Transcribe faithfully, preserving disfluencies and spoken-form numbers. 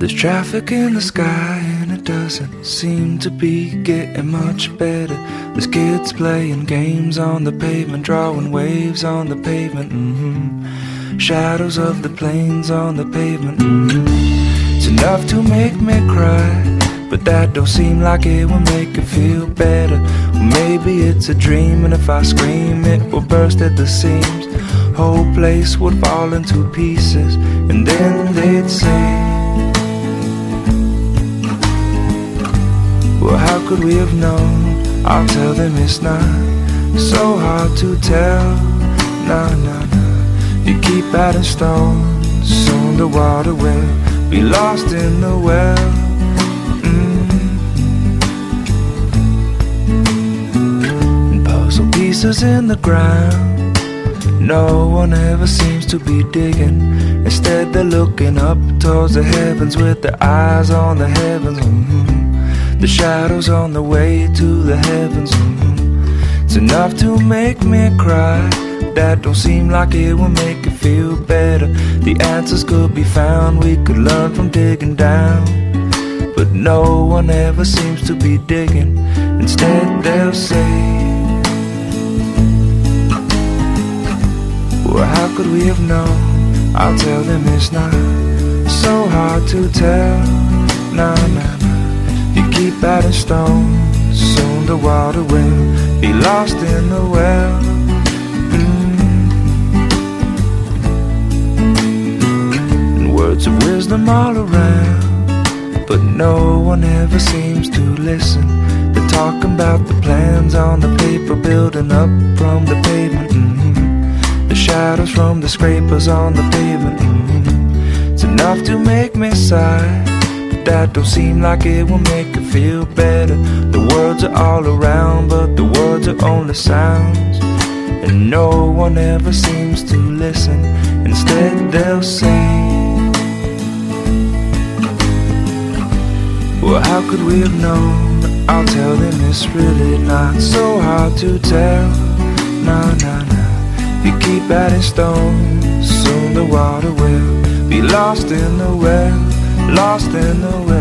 There's traffic in the sky and it doesn't seem to be getting much better. There's kids playing games on the pavement, drawing waves on the pavement, mm-hmm. Shadows of the planes on the pavement, mm-hmm. It's enough to make me cry, but that don't seem like it will make it feel better. Well, maybe it's a dream, and if I scream it will burst at the seams. Whole place would fall into pieces, and then they'd say, well, how could we have known? I'll tell them it's not so hard to tell. Nah, nah, nah. You keep adding stones, soon the water will be lost in the well. Mm. And puzzle pieces in the ground, no one ever seems to be digging. Instead they're looking up towards the heavens with their eyes on the heavens. Mm-hmm. The shadows on the way to the heavens, mm-hmm. It's enough to make me cry, that don't seem like it will make it feel better. The answers could be found, we could learn from digging down, but no one ever seems to be digging. Instead they'll say, well, how could we have known? I'll tell them it's not so hard to tell. Nah, nah, nah. You keep adding stones, soon the water will be lost in the well. Mm. And words of wisdom all around, but no one ever seems to listen. They're talking about the plans on the paper, building up from the pavement, mm-hmm. The shadows from the scrapers on the pavement, mm-hmm. It's enough to make me sigh, that don't seem like it will make it feel better. The words are all around, but the words are only sounds, and no one ever seems to listen. Instead they'll say, well, how could we have known? I'll tell them it's really not so hard to tell. Nah, nah, nah. You keep adding stones, soon the water will be lost in the well. Lost in the well.